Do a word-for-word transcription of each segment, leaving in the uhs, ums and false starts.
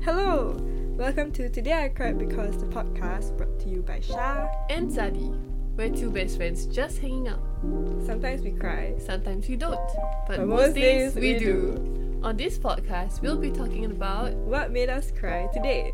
Hello! Welcome to Today I Cried Because, the podcast brought to you by Shah and Zadi. We're two best friends just hanging out. Sometimes we cry, sometimes we don't, but, but most days, days we, we do. do. On this podcast, we'll be talking about what made us cry today.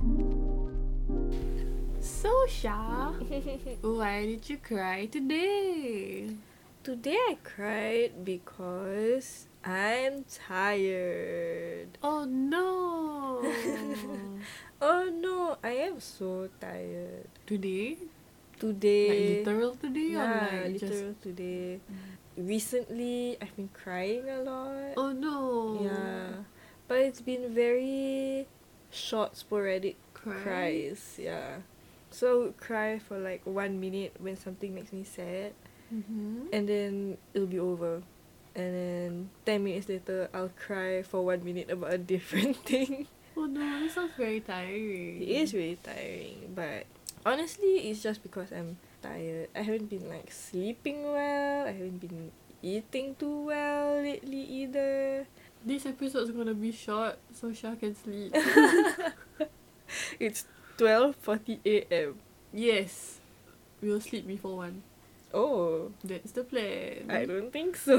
So Shah, why did you cry today? Today I cried because I'm tired. Oh no! Oh no, I am so tired. Today? Today. Like literal today? Yeah, or like literal just... today. Recently, I've been crying a lot. Oh no! Yeah. But it's been very short, sporadic Cry? cries. Yeah. So I would cry for like one minute when something makes me sad. Mm-hmm. And then it'll be over. And then ten minutes later, I'll cry for one minute about a different thing. Oh no, that sounds very tiring. It is really tiring, but honestly, it's just because I'm tired. I haven't been like sleeping well. I haven't been eating too well lately either. This episode's gonna be short, so Shah can sleep. It's twelve forty a.m. Yes, we'll sleep before one. Oh, That's the plan. I don't think so.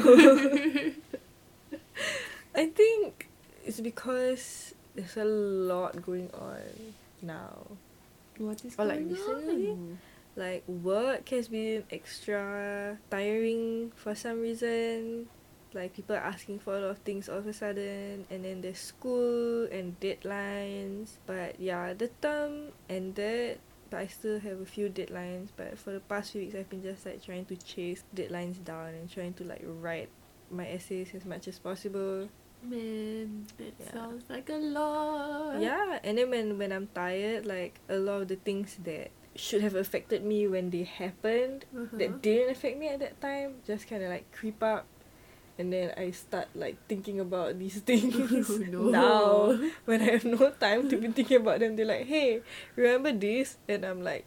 I think it's because there's a lot going on now. What is Or like going recently? on? Like work has been extra tiring for some reason. Like people are asking for a lot of things all of a sudden, and then there's school and deadlines. But yeah, the term ended, but I still have a few deadlines. But for the past few weeks, I've been just like trying to chase deadlines down and trying to like write my essays as much as possible. Man, that Yeah. sounds like a lot. Yeah, and then when, when I'm tired, like a lot of the things that should have affected me when they happened, Uh-huh. that didn't affect me at that time, just kind of like creep up. And then I start like thinking about these things Oh, no. now when I have no time to be thinking about them. They're like, hey, remember this? And I'm like,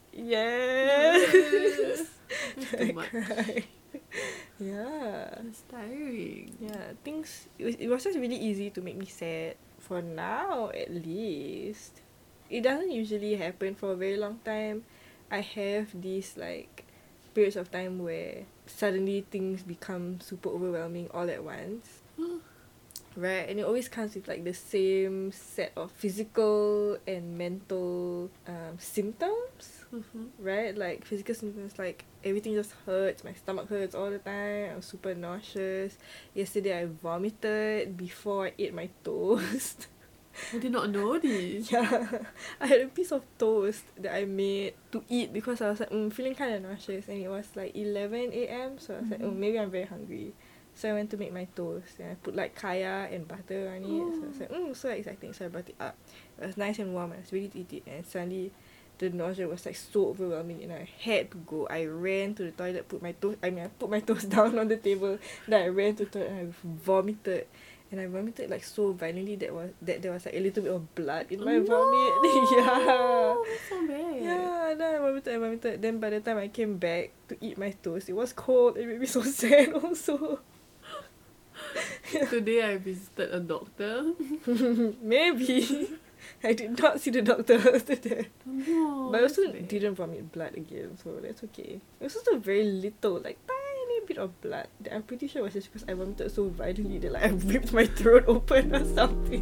yes. That's I too much. cry. Yeah. That's tiring. Yeah, things, it was, it was just really easy to make me sad. For now, at least. It doesn't usually happen for a very long time. I have these like periods of time where suddenly things become super overwhelming all at once. Right? And it always comes with like the same set of physical and mental um, symptoms. Mm-hmm. Right? Like physical symptoms like everything just hurts, my stomach hurts all the time, I'm super nauseous. Yesterday I vomited before I ate my toast. I did not know this. Yeah, I had a piece of toast that I made to eat because I was like mm, feeling kind of nauseous, and it was like eleven a.m. so I was like, oh, maybe I'm very hungry. So I went to make my toast and I put like kaya and butter on it. So I was like, mm, so exciting. So I brought it up. It was nice and warm. I was ready to eat it, and suddenly the nausea was like so overwhelming and I had to go. I ran to the toilet, put my toast I mean I put my toast down on the table, then I ran to the toilet and I vomited. And I vomited like so violently that was that there was like a little bit of blood in my No! vomit. Yeah. That's so bad. Yeah, then I vomited, I vomited. Then by the time I came back to eat my toast, it was cold. It made me so sad also. Today I visited a doctor. Maybe. I did not see the doctor after that. No, But I also that's bad. didn't vomit blood again, so that's okay. It was also very little, like tiny bit of blood that I'm pretty sure was just because I vomited so violently that like I ripped my throat open or something.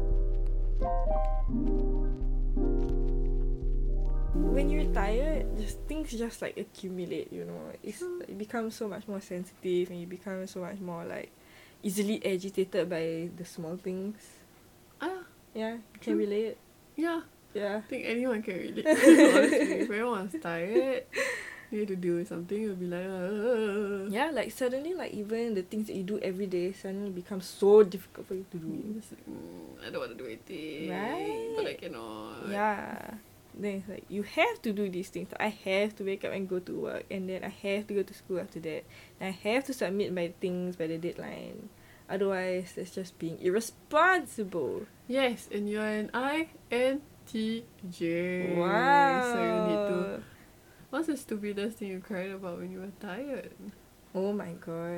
When you're tired, just things just like accumulate, you know. It's like, it becomes so much more sensitive and you become so much more like easily agitated by the small things. Ah, Yeah, you True. can relate. yeah. Yeah. I think anyone can relate. Honestly, if everyone's tired, you need to deal with something, you'll be like, uh, Yeah, like suddenly like even the things that you do every day suddenly become so difficult for you to do. It's like, mm, I don't want to do anything, Right? but I cannot. Yeah. Then it's like you have to do these things. I have to wake up and go to work, and then I have to go to school after that. And I have to submit my things by the deadline. Otherwise, that's just being irresponsible. Yes, and you're an I N T J. Wow. So you need to. What's the stupidest thing you cried about when you were tired? Oh my god.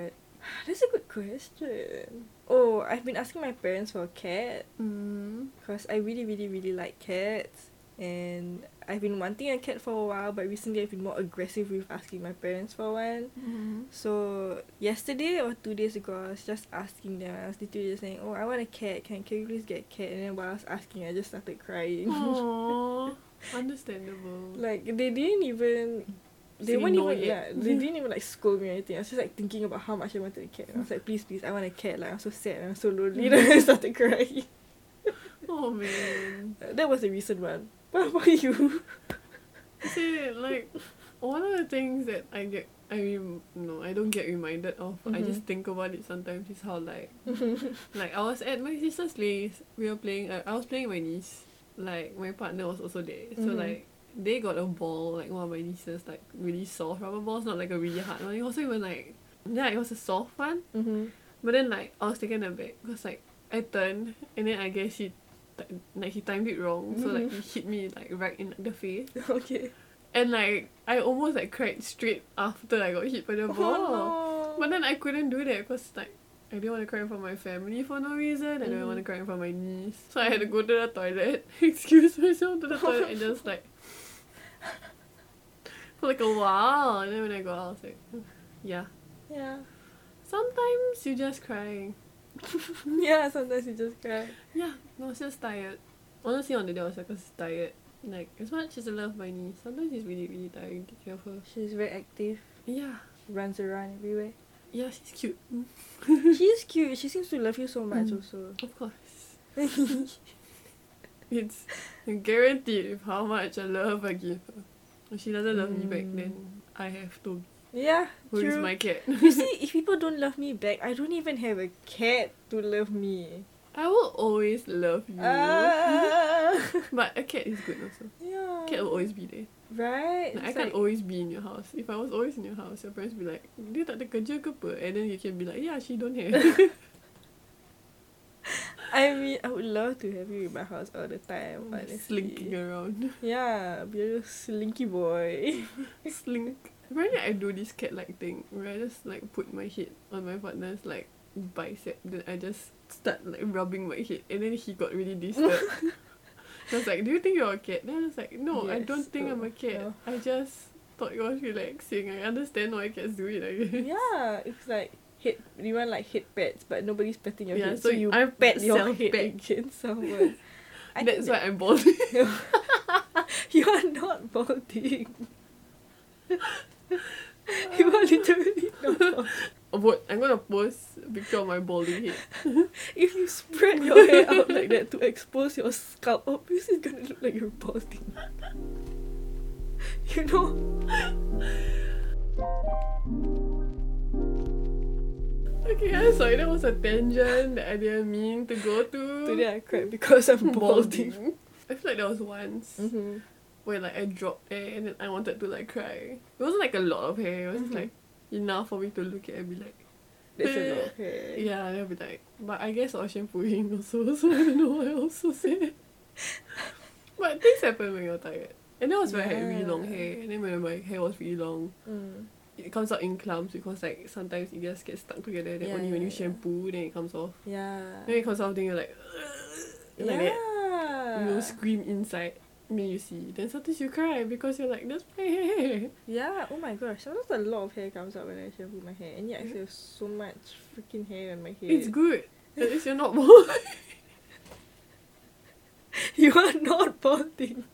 That's a good question. Oh, I've been asking my parents for a cat Mm. because I really, really, really like cats. And I've been wanting a cat for a while, but recently I've been more aggressive with asking my parents for one. Mm. So yesterday or two days ago, I was just asking them. I was literally just saying, "Oh, I want a cat. Can can you please get a cat?" And then while I was asking, I just started crying. Aww. Understandable. Like they didn't even. They Say weren't no even. yet. Yeah, they didn't even like scold me or anything. I was just like thinking about how much I wanted a cat. And I was like, "Please, please, I want a cat. Like I'm so sad. I'm so lonely." Then I started crying. Oh man. That was a recent one. What about you? See, like one of the things that I get, I mean, no, I don't get reminded of. I Mhm. just think about it sometimes. Is how like, like I was at my sister's place. We were playing. Uh, I was playing with my niece. Like my partner was also there. So Mhm. like they got a ball. Like one of my nieces, like really soft rubber balls, not like a really hard one. It wasn't even like, yeah, it was a soft one. Mhm. But then like I was taken aback because like I turned and then I guess he, t- like he timed it wrong. So like he hit me like right in the face. Okay. And like I almost like cried straight after I got hit by the ball. Oh, But then I couldn't do that because like I didn't want to cry in front of my family for no reason. I didn't Mhm. want to cry in front of my niece. So I had to go to the toilet, excuse myself to the toilet and just like for like a while. And then when I got out I was like, yeah. yeah. Sometimes you just cry. Yeah, sometimes you just cry. Yeah, I was just tired. Honestly on the day I was like, I was tired. Like as much as I love my niece, sometimes it's really, really tiring to take care of her. She's very active. Yeah. Runs around everywhere. Yeah, she's cute. She's cute. She seems to love you so much Mm. also. Of course. It's guaranteed with how much I love I give her. If she doesn't love me back, Mm. then I have to. Yeah, Who is true. my cat? You see, if people don't love me back, I don't even have a cat to love me. I will always love you. Ah. But a cat is good also. Yeah. Cat will always be there. Right? Like, I It's can't like- always be in your house. If I was always in your house, your parents be like, dia tak ada kerja ke apa? And then you can be like, yeah, she don't have. I mean, I would love to have you in my house all the time. Honestly. Slinking around. Yeah, be a little slinky boy. Slink. Apparently I do this cat-like thing where I just like put my head on my partner's like bicep. Then I just start like rubbing my head. And then he got really disturbed. I was like, do you think you're a cat? Then I was like, no, I Yes, don't think I'm a no, cat. no. I just thought it was relaxing. I understand why cats do it, I guess. Yeah, it's like head. You want like head pets, but nobody's petting your Yeah, head, so so you I pat your head self-pat. against someone. I That's think why I'm bald. that- you are not balding. You are literally not balding. But I'm gonna post a picture of my balding head. If you spread your hair out like that to expose your scalp, obviously it's gonna look like you're balding. You know? Okay, I'm sorry, that was a tangent that I didn't mean to go to. Today I cried because I'm balding. Balding. I feel like there was once Mm-hmm. where like I dropped hair and then I wanted to like cry. It wasn't like a lot of hair, it was Mhm. like enough for me to look at and be like, That's a lot of hair. yeah, and I'll be like, but I guess I was shampooing also, so I don't know what I was so sad. But things happen when you're tired. And that was when I had really long Yeah. hair, and then when my hair was really long, Mm. it comes out in clumps because like sometimes it just gets stuck together. Then Yeah, only when yeah, you yeah. shampoo, then it comes off. Yeah. Then it comes off, then you're like, like that. Yeah. You scream inside. Then you see. Then sometimes you cry because you're like, that's my hair. Yeah, oh my gosh. Sometimes a lot of hair comes out when I shampoo my hair. And yet I still have so much freaking hair on my head. It's good. At least you're not bald. You are not balding.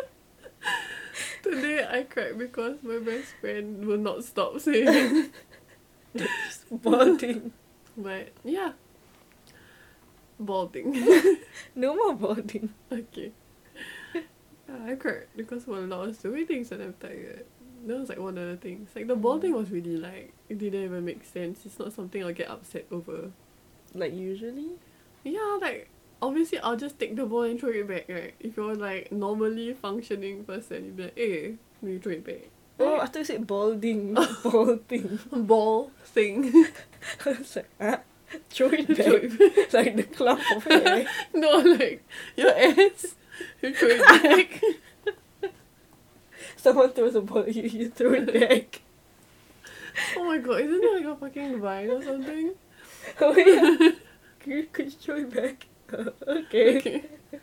Today I cried because my best friend will not stop saying. Balding. But yeah. Balding. No more balding. Okay. Yeah, I cried because of a lot of stupid things when I'm tired. That was like one of the things. Like the balding was really like, it didn't even make sense. It's not something I'll get upset over. Like usually? Yeah, like obviously I'll just take the ball and throw it back, right? If you're like normally functioning person, you'd be like, hey, let me throw it back. Oh, I thought you said balding. Balding. Ball thing. I was like, ah, throw it Throw back. it Like the clump of hair. No, like your ass. You throw it back. Someone throws a ball at you, you throw it back. Oh my god, isn't that like a fucking vine or something? Oh yeah. Could, could you show it back? Okay. Okay.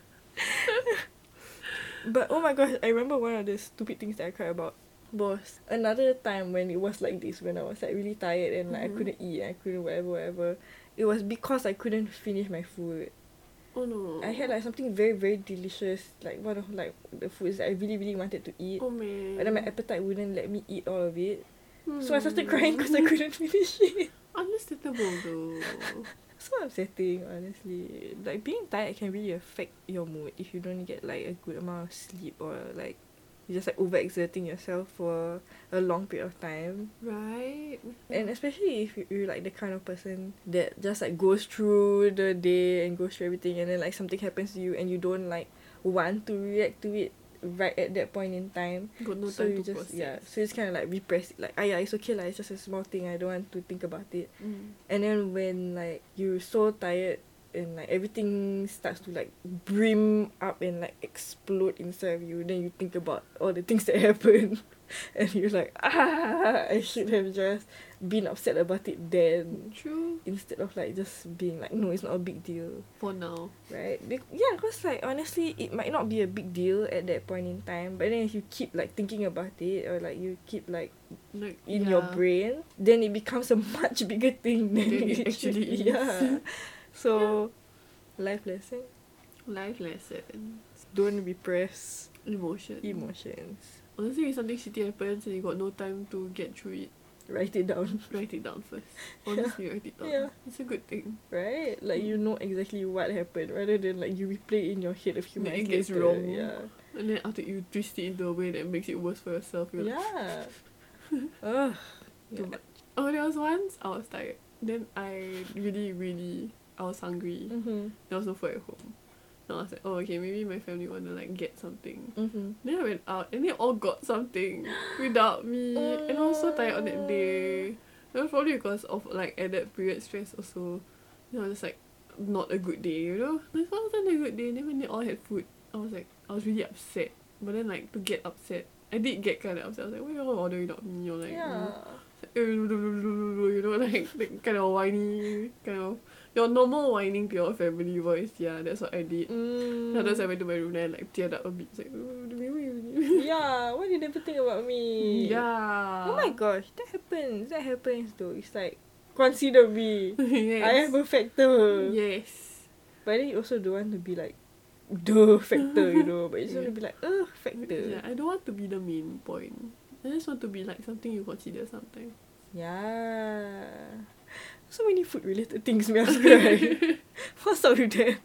But oh my gosh, I remember one of the stupid things that I cried about was another time when it was like this, when I was like really tired and like Mhm. I couldn't eat, I couldn't whatever, whatever. It was because I couldn't finish my food. Oh no. I had like something very, very delicious, like one of like the foods that I really, really wanted to eat. Oh man. But then my appetite wouldn't let me eat all of it. Hmm. So I started crying because I couldn't finish it. Understandable though. So upsetting, honestly. Like being tired can really affect your mood if you don't get like a good amount of sleep, or like you're just like overexerting yourself for a long period of time. Right? And especially if you- you're like the kind of person that just like goes through the day and goes through everything, and then like something happens to you and you don't like want to react to it right at that point in time. Got no So time you to just process. yeah, so it's kind of like repress it, like ah yeah, it's okay, like it's just a small thing, I don't want to think about it. Mm. And then when like you're so tired and like everything starts to like brim up and like explode inside of you, then you think about all the things that happened and you're like, ah, I should have just been upset about it then, True. instead of like just being like, no, it's not a big deal, For now. right? Be- yeah, because like honestly it might not be a big deal at that point in time, but then if you keep like thinking about it, or like you keep like Like in yeah. your brain, then it becomes a much bigger thing than Than it it actually is. Yeah. So, life lesson: Life lesson. don't repress Emotion. emotions. Honestly, if something shitty happens and you got no time to get through it, Write it down, write it down first. Honestly, write it down. Yeah. It's a good thing. right? Like you know exactly what happened, rather than like you replay it in your head a few Then months it gets later. wrong. Yeah. And then after you twist it into a way that makes it worse for yourself, you're like, Yeah. Ugh. too Yeah. much. Oh, there was once I was tired. Then I really, really, I was hungry. Mhm. There was no food at home. And I was like, oh, okay, maybe my family want to like get something. Mhm. Then I went out and they all got something without me. And I was so tired on that day. It was probably because of like at that period stress also. You know, just like not a good day, you know? It wasn't a good day. Then when they all had food, I was like, I was really upset. But then like to get upset, I did get kind of upset. I was like, why you all order without me? Or like, you Yeah. know, you know, like, like kind of whiny, kind of your normal whining to your family voice. Yeah, that's what I did. Mm. Then I went to my room and I like teared up a bit. It's like, Yeah. Why you never think about me? yeah. Oh my gosh, that happens. That happens though. It's like, consider me. Yes. I am a factor. Yes. But then you also don't want to be like the factor, you know. But you just want to be like a factor. Yeah, I don't want to be the main point. I just want to be like something you consider sometimes. Yeah. So many food related things me ask, right? What's up with that?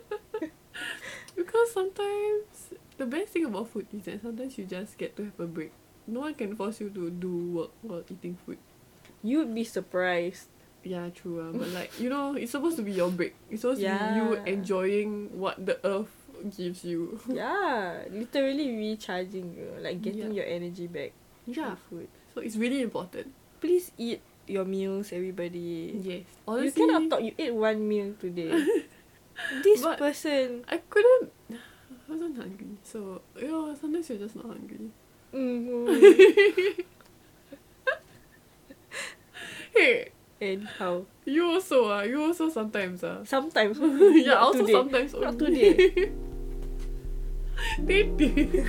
Because sometimes the best thing about food is that sometimes you just get to have a break. No one can force you to do work while eating food. You'd be surprised. Yeah, true. Uh, but like, you know, it's supposed to be your break. It's supposed to be you Yeah. enjoying what the earth gives you. Yeah. Literally recharging you. Like getting Yeah. your energy back Yeah. with food. So it's really important. Please eat your meals, everybody. Yes. You Honestly, cannot talk. You ate one meal today. This But- person. I couldn't. I wasn't hungry. So, you know, sometimes you're just not hungry. Mm-hmm. Hey, And how? you also ah, you also sometimes ah. Sometimes. Yeah, Not also today. sometimes Not only. today. Tete.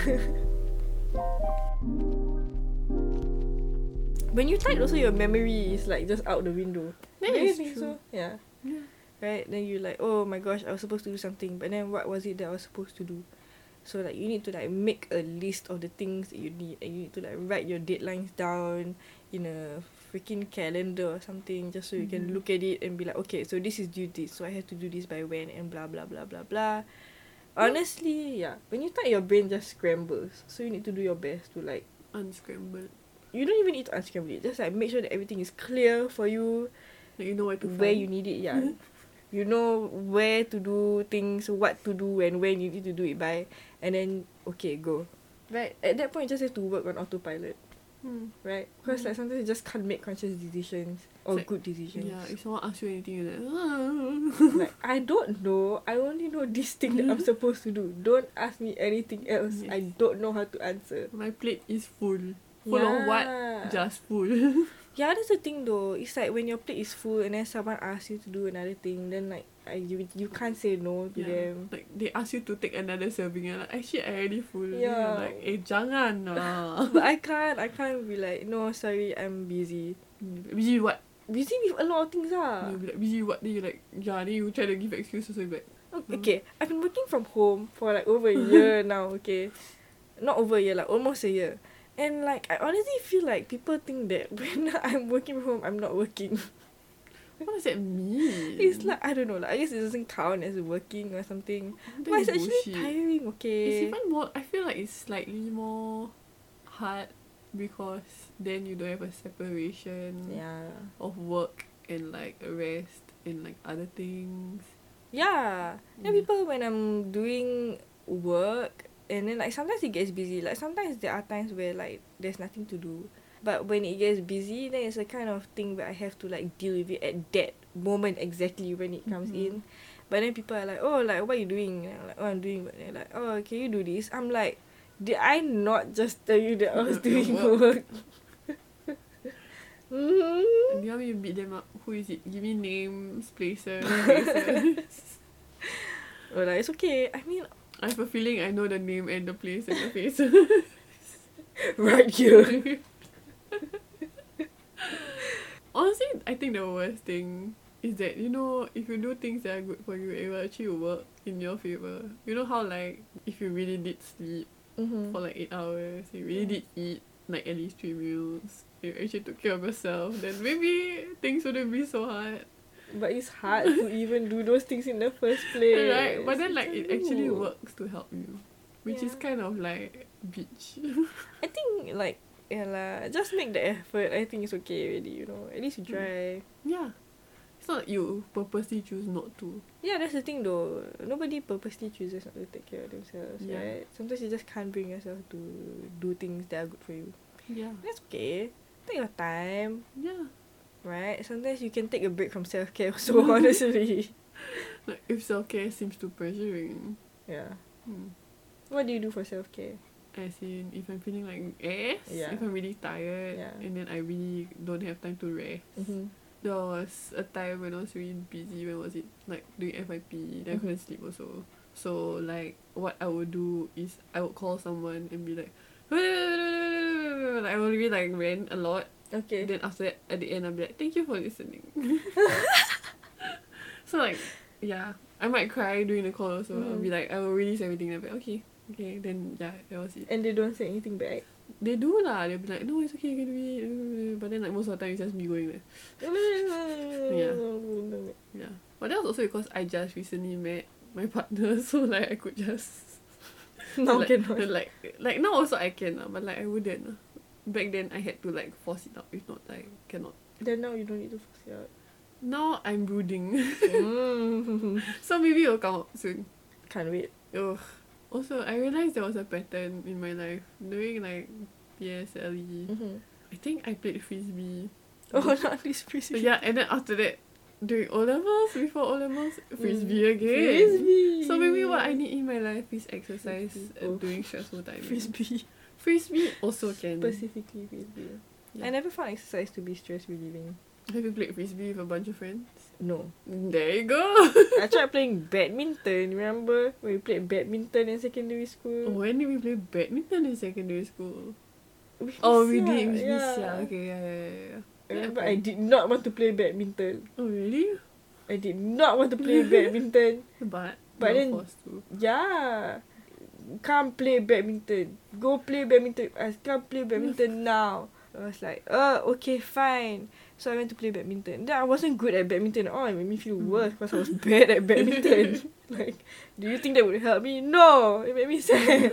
When you're tired, also your memory is like just out the window. That Don't you is think true. so? Yeah. Yeah. Right? Then you're like, oh my gosh, I was supposed to do something, but then what was it that I was supposed to do? So like you need to like make a list of the things that you need, and you need to like write your deadlines down in a freaking calendar or something, just so you can Mhm. look at it and be like, okay, so this is due this, so I have to do this by when, and blah blah blah blah blah. Honestly, yeah. When you tired, your brain just scrambles. So you need to do your best to like, Unscrambled. you don't even need to unscramble it. Just like make sure that everything is clear for you, Like you know where to where find. you need it. Yeah, you know where to do things, what to do, and when you need to do it by, and then okay, go. Right, at that point, you just have to work on autopilot. Hmm. Right, because Mm. like sometimes you just can't make conscious decisions or It's like- good decisions. Yeah, if someone asks you anything, you're like, Like I don't know. I only know this thing that I'm supposed to do. Don't ask me anything else. Yes. I don't know how to answer. my plate is full. Full of what? Yeah. Just full. Yeah, that's the thing though. It's like when your plate is full and then someone asks you to do another thing, then like I, you you can't say no to Yeah. them. Like they ask you to take another serving and like actually I already full. Then Yeah. you're like, eh jangan lah. But I can't. I can't be like, no, sorry, I'm busy. Busy what? Busy with a lot of things ah. You'll be like, busy what? Then you like, yeah, then you try to give excuses so you like, Okay, I've been working from home for like over a year now, okay? Not over a year, like almost a year. And like, I honestly feel like people think that when I'm working from home, I'm not working. what does that mean? It's like, I don't know, like, I guess it doesn't count as working or something. That But it's is actually bullshit. tiring, okay? It's even more, I feel like it's slightly more hard because then you don't have a separation Yeah. of work and like a rest and like other things. Yeah. You know, Mm. people, when I'm doing work, and then like sometimes it gets busy. Like sometimes there are times where like there's nothing to do. But when it gets busy, then it's a kind of thing where I have to like deal with it at that moment exactly when it comes Mhm. in. But then people are like, oh, like, what are you doing? And I'm like, oh, I'm doing, but they're like, oh, can you do this? I'm like, did I not just tell you that I was Your doing work. work? mm-hmm. Do you want me to beat them up? Who is it? Give me names, places, faces. Well, like, it's okay. I mean, I have a feeling I know the name and the place and the face. right here. Honestly, I think the worst thing is that, you know, if you do things that are good for you, it will actually work in your favor. You know how, like, if you really did sleep Mm-hmm. for like eight hours, you really did eat like at least three meals, you actually took care of yourself, then maybe things wouldn't be so hard. But it's hard to even do those things in the first place. Right? But then, like, it actually Ooh. works to help you, which is Yeah. kind of like bitch. I think, like, yeah lah, just make the effort. I think it's okay already, you know. At least you try. Yeah. It's not like you purposely choose not to. Yeah, that's the thing though. Nobody purposely chooses not to take care of themselves, Yeah. right? Sometimes you just can't bring yourself to do things that are good for you. Yeah. That's okay. Take your time, Yeah. right? Sometimes you can take a break from self-care also, honestly. Like, if self-care seems too pressuring. Yeah. Hmm. What do you do for self-care? As in, if I'm feeling like ass, Yeah. if I'm really tired, Yeah. and then I really don't have time to rest. Mm-hmm. There was a time when I was really busy. When was it? Like doing F Y P. Then I couldn't sleep also. So like, what I would do is I would call someone and be like, like I would really like rant a lot. Okay. Then after that, at the end, I'll be like, thank you for listening. So like, yeah, I might cry during the call also. I'll be like, I will release everything. I'll be like, okay, okay. Then yeah, that was it. And they don't say anything back. They do lah. They'll be like, no, it's okay, you can do it. But then like most of the time, it's just me going there. yeah. Yeah. But that was also because I just recently met my partner, so like I could just Now like, cannot. like like now also I can lah, but like I wouldn't lah. Back then I had to like force it out, if not like cannot. Then now you don't need to force it out. Now I'm brooding. mm. So maybe it'll come out soon. Can't wait. Ugh. Also, I realised there was a pattern in my life during like P S L E. Mm-hmm. I think I played frisbee. Oh, not this frisbee. Yeah, and then after that, during O levels, before O levels, frisbee Mm. again. Frisbee. So maybe what I need in my life is exercise Frisbee. uh, Oh. during stressful times. Frisbee. Frisbee also can. Specifically frisbee. Yeah. I never found exercise to be stress relieving. Have you played frisbee with a bunch of friends? No. There you go. I tried playing badminton, remember? When we played badminton in secondary school. When did we play badminton in secondary school? With Oh, we Sia, did with yeah. Miss Sia. Okay, yeah, yeah, yeah, yeah. I remember I did not want to play badminton. Oh, really? I did not want to play badminton. But, But you were then- forced to. Yeah. Can't play badminton. Go play badminton. I can't play badminton now. I was like, oh, okay, fine. So I went to play badminton. Then I wasn't good at badminton at all. It made me feel worse because I was bad at badminton. Like, do you think that would help me? No, it made me sad.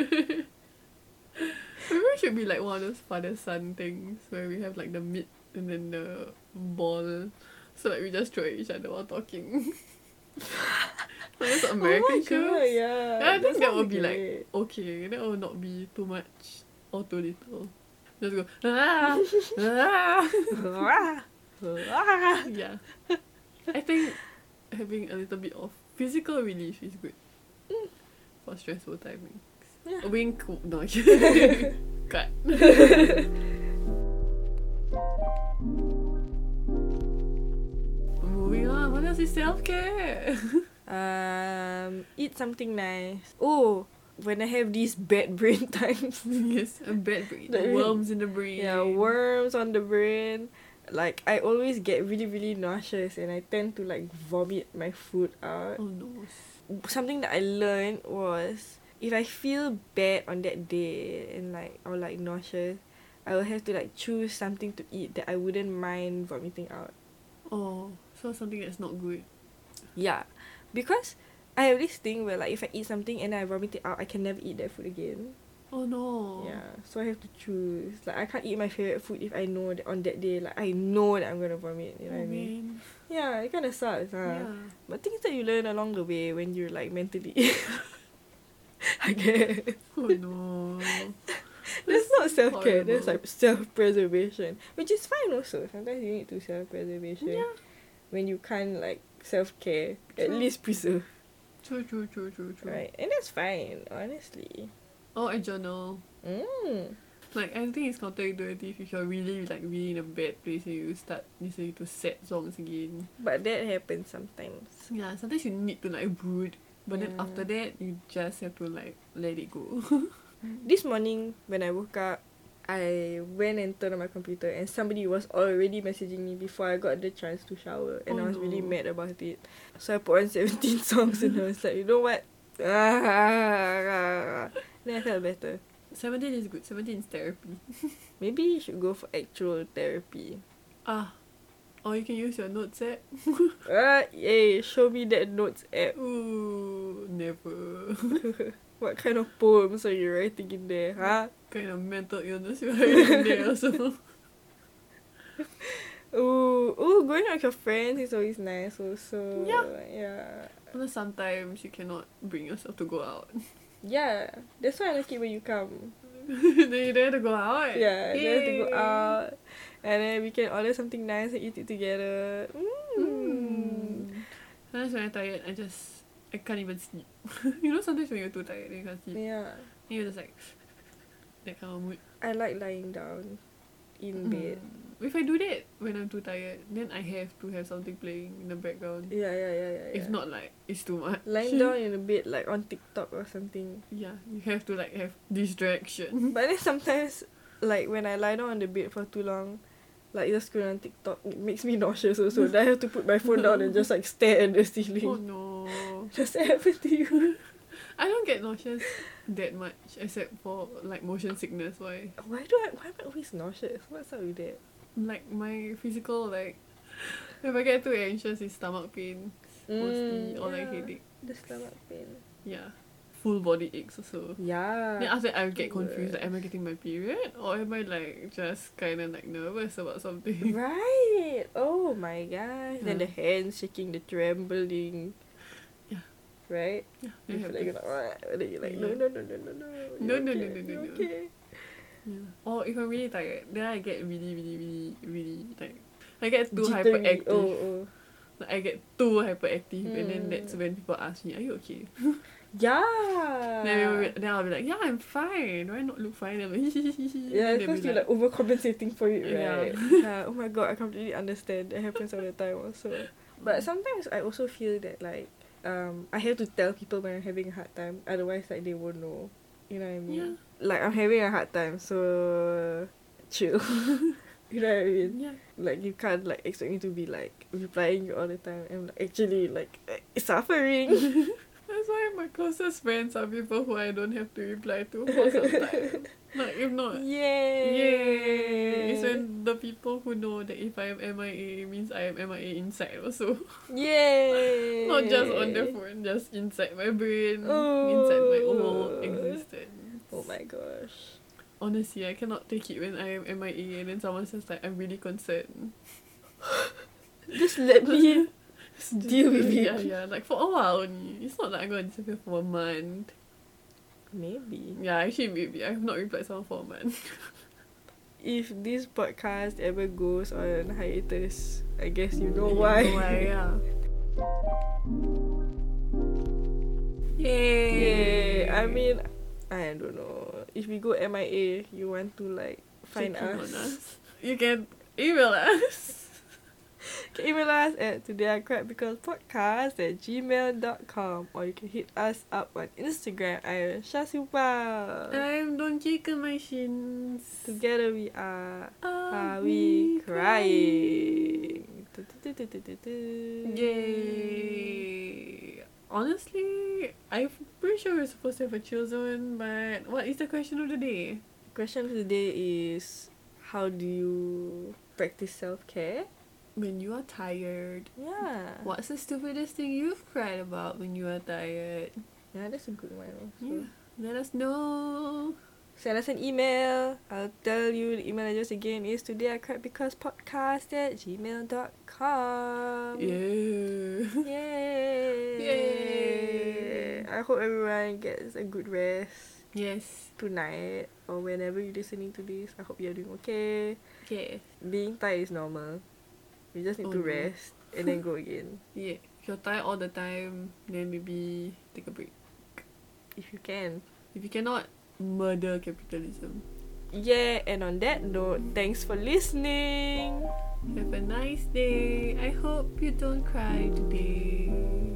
Maybe it should be like one of those father-son things where we have like the mitt and then the ball. So like we just throw at each other while talking. Like those American oh my shows. God, yeah. Yeah, I think that sounds would be great. like okay. That will not be too much or too little. Just go ah, ah. Ah, ah. Yeah. I think having a little bit of physical relief is good for stressful timings. Yeah. A wink. No. Cut. is self-care? Um, eat something nice. Oh, when I have these bad brain times. Yes, a bad brain. The- Worms in the brain. Yeah, worms on the brain. Like, I always get really, really nauseous and I tend to, like, vomit my food out. Oh no. Something that I learned was, if I feel bad on that day and, like, or, like, nauseous, I will have to, like, choose something to eat that I wouldn't mind vomiting out. Oh, so something that's not good. Yeah. Because I have this thing where, like, if I eat something and then I vomit it out, I can never eat that food again. Oh no. Yeah, so I have to choose. Like, I can't eat my favorite food if I know that on that day, like, I know that I'm gonna vomit. You know Oh what I mean? man. Yeah, it kind of sucks. Huh? Yeah. But things that you learn along the way when you're, like, mentally. I guess. Oh no. That's not self care. That's horrible. like self preservation, which is fine also. Sometimes you need to self preservation Yeah. when you can't like self care. At True. least preserve, True, true, true, true, true. right? And that's fine, honestly. Or a journal. Mm. Like, I think it's counterintuitive if you're really, like, really in a bad place and you start listening to sad songs again. But that happens sometimes. Yeah, sometimes you need to, like, brood. But then Yeah. after that, you just have to, like, let it go. This morning when I woke up, I went and turned on my computer and somebody was already messaging me before I got the chance to shower, and Oh, I was really no. mad about it. So I put on seventeen songs and I was like, you know what? Then I felt better. seventeen is good. seventeen is therapy. Maybe you should go for actual therapy. Ah. Or you can use your notes app. Ah, yay, show me that notes app. Ooh, never. What kind of poems are you writing in there, huh? Kind of mental illness you're having there also. Ooh, ooh, going out with your friends is always nice also. Yeah. Yeah. Although sometimes you cannot bring yourself to go out. Yeah. That's why I like it when you come. Then you don't have to go out. Yeah, we have to go Yay. out. And then we can order something nice and eat it together. Mm. Mm. Sometimes when I'm tired, I just, I can't even sleep. You know, sometimes when you're too tired, then you can't sleep. Yeah. And you're just like, that kind of mood. I like lying down in Mm. bed. If I do that when I'm too tired, then I have to have something playing in the background. Yeah, yeah, yeah, yeah. If yeah. not, like, it's too much. lying down in a bed like on TikTok or something. Yeah, you have to, like, have distraction. But then sometimes, like when I lie down on the bed for too long, like just scroll on TikTok, it makes me nauseous also. Then I have to put my phone down and just like stare at the ceiling. Oh no. Does that happen to you? I don't get nauseous that much, except for, like, motion sickness. Why? Why do I? Why am I always nauseous? What's up with that? Like, my physical, like, if I get too anxious, it's stomach pain, mostly, or, like, Mm, yeah. headache. The stomach pain. Yeah. Full body aches also. Yeah. Then after that, I get confused. Like, Worse. am I getting my period? Or am I, like, just kind of, like, nervous about something? Right. Oh my gosh. Then Yeah. the hands shaking, the trembling. Yeah. Right? Yeah. You I feel have like to- you're like, "Alright," and then you're like, no, Yeah. no, no, no, no, no. No, You're no, okay. no, no, no, You're no. okay. Yeah. Or if I'm really tired, then I get really, really, really, really, like, I get too Jittery. hyperactive. Oh, oh. Like, I get too hyperactive, and then Mm. that's when people ask me, "Are you okay?" Yeah. Then, we- then I'll be like, "Yeah, I'm fine. Do I not look fine?" I'm like, Yeah, Then they'll because be you're like overcompensating for it, Yeah. right? Yeah. Oh my god, I completely understand. That happens all the time also. But sometimes I also feel that like um I have to tell people when I'm having a hard time. Otherwise, like they won't know. You know what I mean? Yeah. Like I'm having a hard time, so chill. You know what I mean? Yeah. Like you can't like expect me to be like replying you all the time. I'm like, actually like suffering. That's why my closest friends are people who I don't have to reply to for some time. Like, if not, Yay! yay! It's when the people who know that if I am M I A, it means I am M I A inside also. Yay! Not just on the phone, just inside my brain, Oh. inside my whole existence. Oh my gosh. Honestly, I cannot take it when I am M I A and then someone says like, I'm really concerned. Just let me deal with it. Yeah, yeah, like for a while only. It's not like I'm going to disappear for a month. Maybe. Yeah, actually maybe. I have not replied someone for a month. If this podcast ever goes on hiatus, I guess you know You why. know why, yeah. Yay! Yay. I mean, I don't know. If we go M I A, you want to like find Checking us. on us. You can email us. can email us at today I cried because podcast at gmail dot com, or you can hit us up on Instagram. I am Shasupa. I'm Don Chicken Machines. Together we are Are Are We Crying? Tu- tu- tu- tu- tu- tu. Yay! Honestly, I'm pretty sure we're supposed to have a chill zone, but what is the question of the day? Question of the day is, how do you practice self-care? When you are tired, Yeah. what's the stupidest thing you've cried about when you are tired? Yeah, that's a good one also. Yeah. Let us know. Send us an email. I'll tell you the email address again is today I cried because podcast at gmail dot com. Yeah. Yay! Yay! I hope everyone gets a good rest Yes. tonight or whenever you're listening to this. I hope you're doing okay. Okay. Being tired is normal. You just need Oh, to no. rest and then go again. Yeah. If you're tired all the time, then maybe take a break. If you can. If you cannot, murder capitalism. Yeah, and on that note, thanks for listening. Have a nice day. I hope you don't cry today.